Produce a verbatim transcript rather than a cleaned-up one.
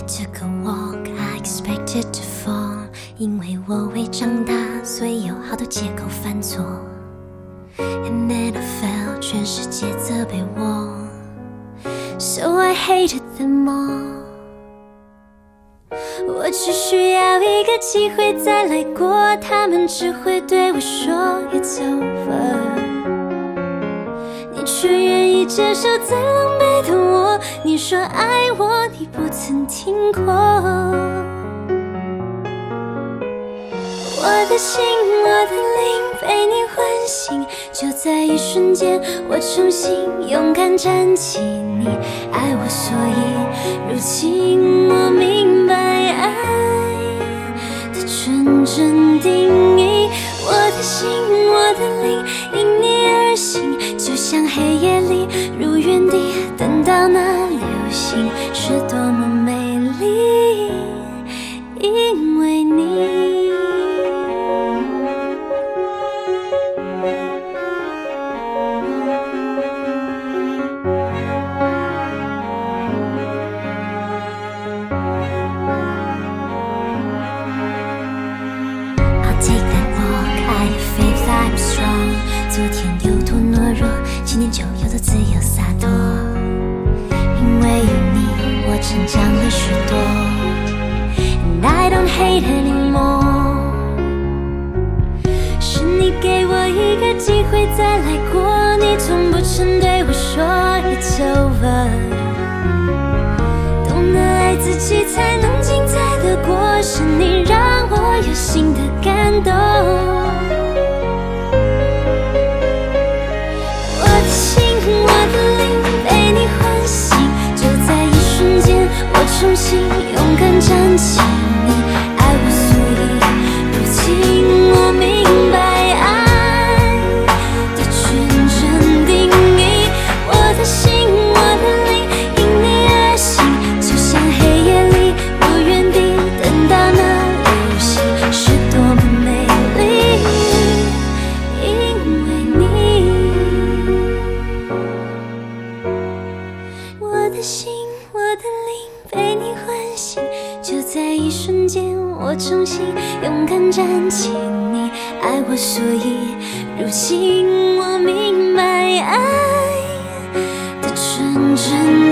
took a walk, I expected to fall. 因为我未长大，所以有好多借口犯错。And then I fell， 全世界责备我。So I hated them all。我只需要一个机会再来过，他们只会对我说 It's over。你却愿意接受最狼狈的我，你说爱我，你不曾听过。我的心，我的灵被你唤醒，就在一瞬间，我重新勇敢站起。你爱我，所以如今我明白爱的纯真定义。我的心，我的灵因你而醒，就像黑夜里如原地等到那流星，是多么美丽，因为你。昨天有多懦弱，今天就有多自由洒脱。因为有你，我成长了许多。And I don't hate anymore。是你给我一个机会再来过，你从不曾对我说 It's over。懂得爱自己才能精彩的过，是你让我有新的感动。重新勇敢站起，你爱我，所以如今我明白爱的纯真定义。我的心，我的灵因你而醒，就像黑夜里如原地等到那流星，是多么美丽，因为你。我的心，我的灵被你唤醒，就在一瞬间，我重新勇敢站起。你爱我，所以如今我明白爱的纯真。